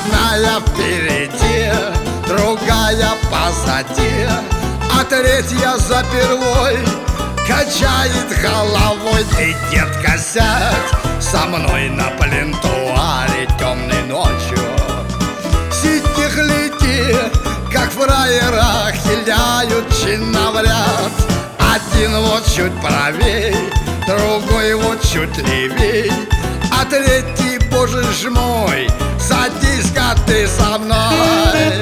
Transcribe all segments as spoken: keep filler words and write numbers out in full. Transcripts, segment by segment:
Одна я впереди, другая позади, а третья за первой качает головой. Ты, детка, сядь со мной на плинтуаре темной ночью. Сиди, гляди, как фраера хиляют чинно в ряд. Один вот чуть правей, другой вот чуть левей, а третий, боже ж мой, садись-ка ты со мной.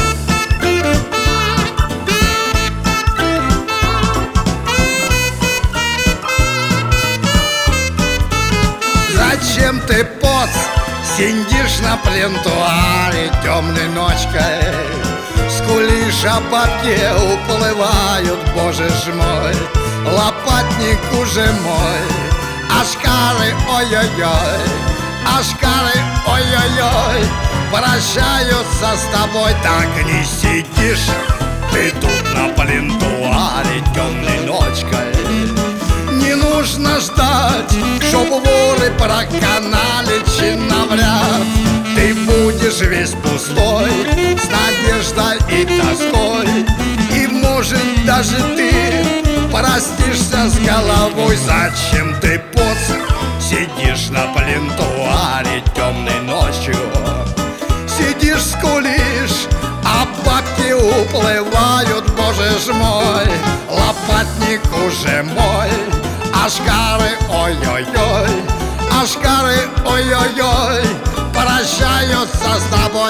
Зачем ты, поц, сидишь на плинтуаре темной ночкой? Скулишь, а бабки уплывают, боже ж мой. Лопатник уже мой, ашкары, ой-ой-ой, ашкары, ой-ой-ой, прощаются с тобой. Так не сидишь ты тут на плинтуаре темной ночкой. Не нужно ждать, чтоб воры проканали чинно в ряд. Ты будешь весь пустой, с надеждой и тоской, и, может, даже ты простишься с головой. Зачем ты, поц, сидишь на плинтуаре темной ночью? Сидишь, скулишь, а бабки уплывают, боже ж мой. Лопатник уже мой, ашкары, ой-ой-ой, ашкары, ой-ой-ой, прощаются с тобой.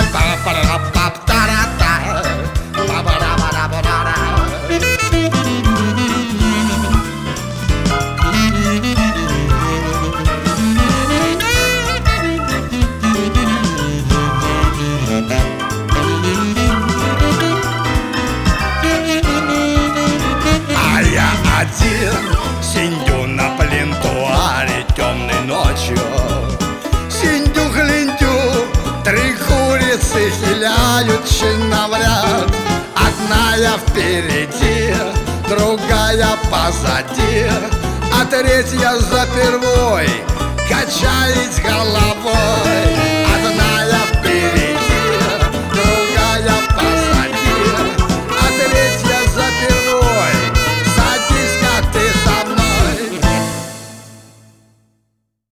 А я один сидю на плинтуаре темной ночью. Синдю-глиндю, три курицы хиляют чинно в ряд. Одна я впереди, другая позади, а третья за первой качает головой.